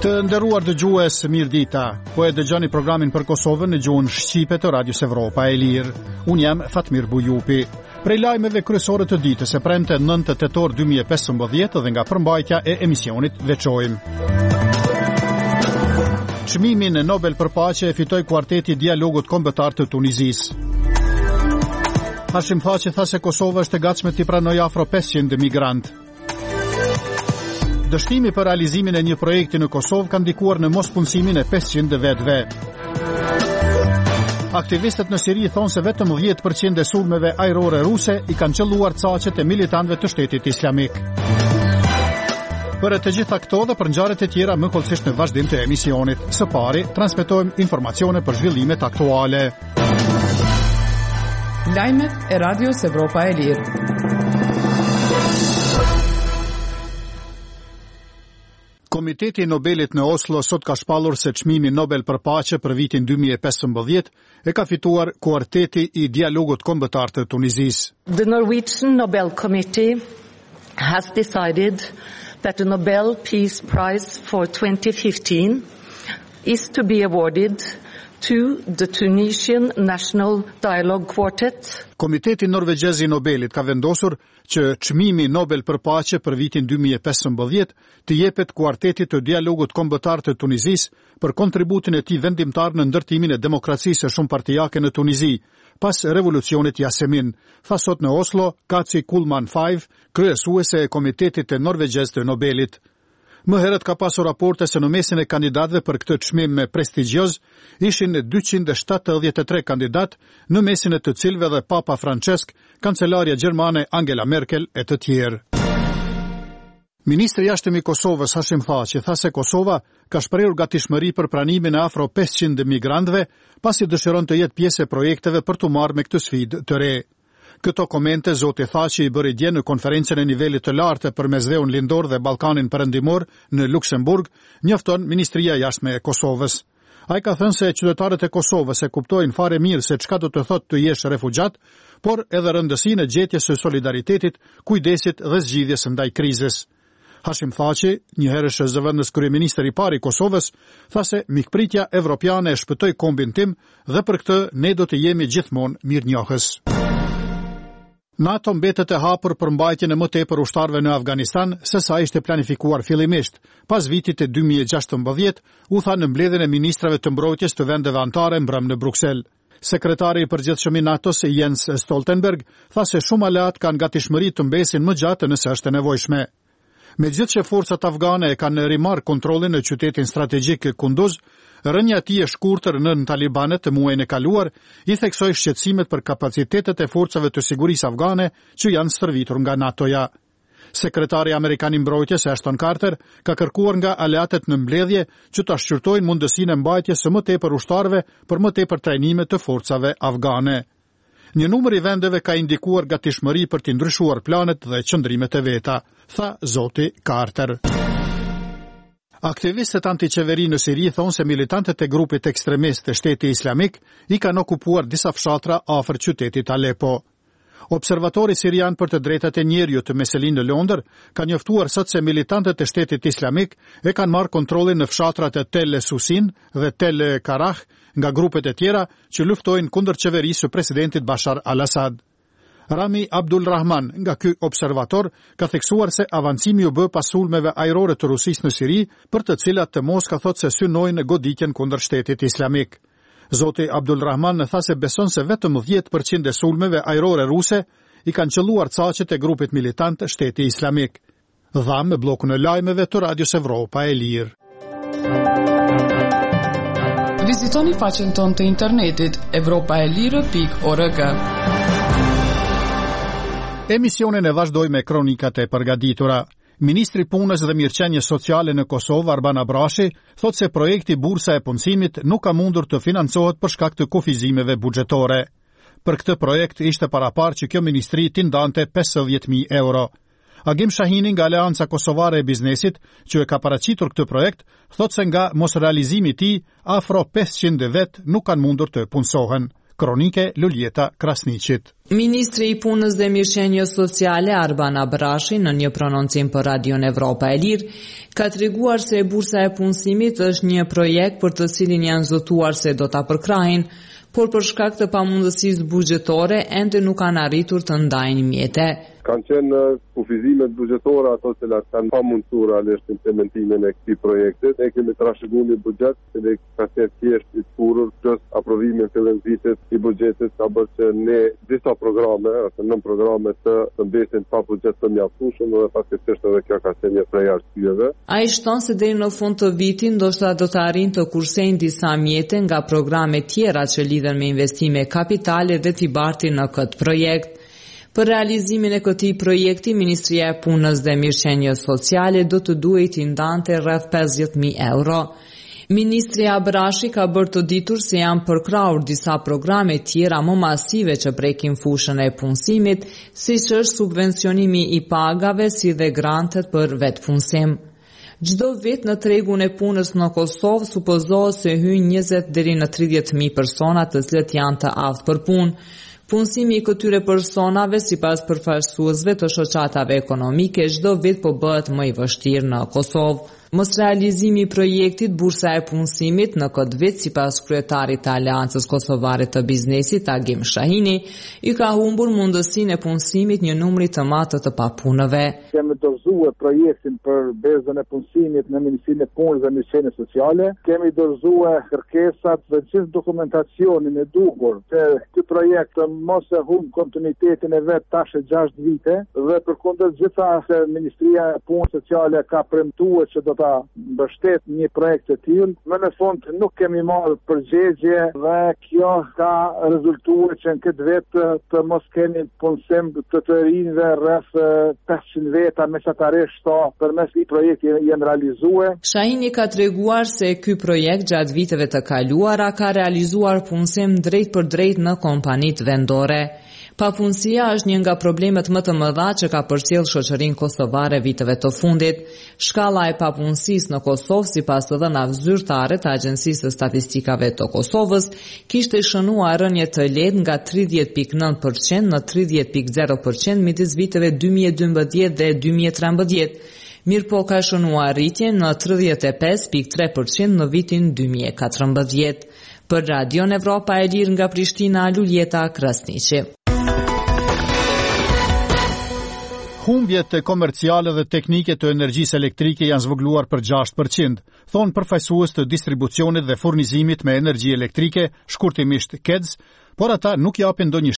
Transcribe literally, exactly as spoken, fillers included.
Të nderuar dëgjues, mirëdita. Po e dëgjoni programin për Kosovën në gjuhën shqipe të Radios Evropa e Lirë. Unë jam Fatmir Bujupi. Prej lajmeve kryesore të ditës e premte nëntë tetor dy mijë e pesëmbëdhjetë dhe nga përmbajtja e emisionit veçojmë. Çmimin Nobel për paqe e fitoi kuarteti Dialogut Kombëtar të Tunizisë. Hashim Thaçi tha se Kosova është e gatshme të pranojë afro pesëqind migrantë. Dështimi për realizimin e një projekti në Kosovë ka ndikuar në mospunësimin e pesëqind vetëve. Aktivistët në Siri thonë se vetëm dhjetë përqind e sulmeve ajrore ruse i kanë qelluar caqet e militantëve të Shtetit Islamik. Për të gjitha këto dhe për ngjarjet e tjera më kollësisht në vazhdim të emisionit. Së pari, transmetojmë informacione për zhvillimet aktuale. Lajmet e Radios Evropa e Lirë. Komiteti i Nobelit në Oslo sot ka shpallur se çmimi Nobel për paqe për vitin dy mijë e pesëmbëdhjetë e ka fituar kuarteti i Dialogut Kombëtar të Tunizisë. The Norwegian Nobel Committee has decided that the Nobel Peace Prize for twenty fifteen is to be awarded to the Tunisian National Dialogue Quartet. Komiteti Norvegjez i Nobelit ka vendosur që çmimi Nobel për paqe për vitin dy mijë e pesëmbëdhjetë të jepet kuartetit të Dialogut Kombëtar të Tunizisë për kontributin e tij vendimtar në ndërtimin e demokracisë shumëpartijake në Tunizi pas revolucionit Yasemin, tha sot në Oslo Kaci Kullman Five, kryesuese e Komitetit të Norvegjez të Nobelit. Më herët ka pasur raporte se në mesin e kandidatëve për këtë çmim prestigjioz ishin dyqind e shtatëdhjetë e tre kandidat, në mesin e të cilëve dhe Papa Francesc, kancelarja gjermane Angela Merkel e të tjerë. Ministri i jashtëm i Kosovës Hashim Thaçi tha se Kosova ka shprehur gatishmëri për pranimin e afro pesëqind migrantëve, pasi dëshiron të jetë pjesë e projekteve për të marrë me këtë sfidë të re. Këto komente zoti Thaçi i bëri dje në konferencën e nivelit të lartë për Mesdheun Lindor dhe Ballkanin Perëndimor në Luksemburg, njofton Ministria e Jashtme e Kosovës. Ai ka thënë se qytetarët e Kosovës e kuptojnë fare mirë se çka do të thotë të jesh refugjat, por edhe rëndësinë e gjetjes së solidaritetit, kujdesit dhe zgjidhjes ndaj krizës. Hashim Thaçi, një herësh zëvendës kryeministër i parë i Kosovës, tha se mikpritja evropiane e shpëtoi kombin tim dhe për këtë ne do të jemi gjithmonë mirënjohës. NATO mbetet e hapur për mbajtjen e më tepër ushtarëve në Afganistan se sa ishte planifikuar fillimisht. Pas vitit të dy mijë e gjashtëmbëdhjetë, u tha në mbledhjen e ministrave të mbrojtjes të vendeve anëtare mbrëm në Bruksel. Sekretari i përgjithshëm i NATO-s Jens Stoltenberg tha se shumë aleat kanë gatishmëri të mbesin më gjatë nëse është e nevojshme. Megjithëse forcat afgane e kanë rimarrë kontrollin në qytetin strategjik Kunduz, rënja e tij e shkurtër nën talibanet të muajin e kaluar i theksoi shqetësimet për kapacitetet e forcave të sigurisë afgane që janë stërvitur nga NATO-ja. Sekretari amerikan i mbrojtjes Ashton Carter ka kërkuar nga aleatët në mbledhje që ta shqyrtojnë mundësinë e mbajtjes së më tepër ushtarëve për më tepër trajnime të forcave afgane. Një numër i vendeve ka indikuar gatishmëri për të ndryshuar planet dhe qëndrimet e veta, tha zoti Carter. Aktivistët antiqeveri në Siri thonë se militantët e grupit ekstremist të Shteti Islamik i kanë okupuar disa fshatra afër qytetit Aleppo. Observatori sirian për të drejtat e njerëzit të Meselin në Londër ka njoftuar sot se militantët e Shtetit Islamik e kanë marrë kontrollin në fshatrat e Tel Susin dhe Tel Karah nga grupet e tjera që luftojnë kundër qeverisë së presidentit Bashar al-Assad. Rami Abdul Rahman, nga ky observator, ka theksuar se avancimi u bë pas sulmeve ajrore të Rusisë në Siri, për të cilat të Moska thotë se synojnë goditjen kundër Shtetit Islamik. Zoti Abdul Rahman tha se beson se vetëm dhjetë përqind e sulmeve ajrore ruse i kanë qelluar caqet e grupit militant Shteti Islamik. Dha me bllokun e lajmeve të Radios Evropa e Lirë. Vizitoni faqen tonë të internetit evropaelire pikë org. Emisionin e vazhdoj me kronikat e përgatitura. Ministri Punës dhe Mirëqenies Sociale në Kosovë, Arban Abrashi, thot se projekti Bursa e Punësimit nuk ka mundur të financohet për shkak të kufizimeve buxhetore. Për këtë projekt ishte paraparë që kjo ministri t'i ndante pesëdhjetë mijë euro. Agim Shahini nga Aleanca Kosovare e Biznesit, që e ka paraqitur këtë projekt, thot se nga mos realizimi i tij, afro pesëqind vet nuk kanë mundur të punësohen. Kronike Luljeta Krasniqit. Ministri i Punës dhe Mirëqenies Sociale Arban Abrashi në një prononcim për Radion Evropa e Lirë ka treguar se bursa e punësimit është një projekt për të cilin janë zotuar se do ta përkrahin, por për shkak të pamundësisë buxhetore ende nuk kanë arritur të ndajnë mjete. Kanë qenë kufizimet buxhetore ato që kanë pamundësuar realisht implementimin e këtij projekti. Ne kemi trashëguar një buxhet që ka qenë thjesht i turur plus aprovimin fillim vitit i buxhetit ka bërë që ne disa programe ose nën programe të të mbesin pa buxhet të mjaftueshëm dhe faktikisht edhe kjo ka qenë një prej arsyeve. Ai shton se deri në fund të vitit ndoshta do të arrijnë të kursejnë disa mjete nga programe tjera që lidhen me investime kapitale dhe t'i bartin në këtë projekt. Për realizimin e këtij projekti, Ministria e Punës dhe Mirëqenies Sociale do të duhet i ndante rreth pesëdhjetë mijë euro. Ministri Abrashi ka bërë të ditur se janë përkrahur disa programe tjera më masive që prekin fushën e punësimit, siç është subvencionimi i pagave si dhe grantet për vetpunësim. Çdo vit në tregun e punës në Kosovë supozohet se hyjnë njëzet deri në tridhjetë mijë persona të cilët janë të aftë për punë. Punësimi i këtyre personave sipas përfaqësuesve të shoqatave ekonomike çdo vit po bëhet më i vështirë në Kosovë. Mos realizimi i projektit bursa e punësimit në këtë vit sipas kryetarit të Aleancës Kosovare të Biznesit Agim Shahini i ka humbur mundësinë e punësimit një numri të madh të papunëve. Kemi dorëzuar projektin për bezën e punësimit në Ministrinë e Punës dhe Mirëqenies Sociale. Kemi dorëzuar kërkesat dhe gjithë dokumentacionin e duhur të këtij projekti mos e humb kontinuitetin e vet tash e gjashtë vite dhe përkundër gjitha Ministria e Punës Sociale ka premtuar që do ta mbështet një projekt të tillë. Më në fund nuk kemi marrë përgjigje dhe kjo ka rezultuar që në këtë vit të mos kemi punësim të të rinjve rreth pesëqind veta mesatarisht to përmes këtij projekti janë realizuar. Shahini ka treguar se ky projekt gjatë viteve të kaluara ka realizuar punësim drejt për drejt në kompanitë vendore. Papunësia është një nga problemet më të mëdha që ka përcjell shoqërinë kosovare viteve të fundit. Shkalla e papunësisë në Kosovë, sipas të dhënave zyrtare të Agjencisë së Statistikave të Kosovës, kishte shënuar rënje të lehtë nga tridhjetë pikë nëntë përqind në tridhjetë pikë zero përqind midis viteve dy mijë e dymbëdhjetë dhe dy mijë e trembëdhjetë. Mirëpo ka shënuar rritje në tridhjetë e pesë pikë tre përqind në vitin dy mijë e katërmbëdhjetë. Për Radion Evropa e Lirë nga Prishtina, Luljeta Krasniqi. Humbjet komerciale dhe teknike të energjisë elektrike janë zvogëluar për gjashtë përqind, thonë përfaqësues të distribucionit dhe furnizimit me energji elektrike, shkurtimisht K E D S, por ata nuk japin ndonjë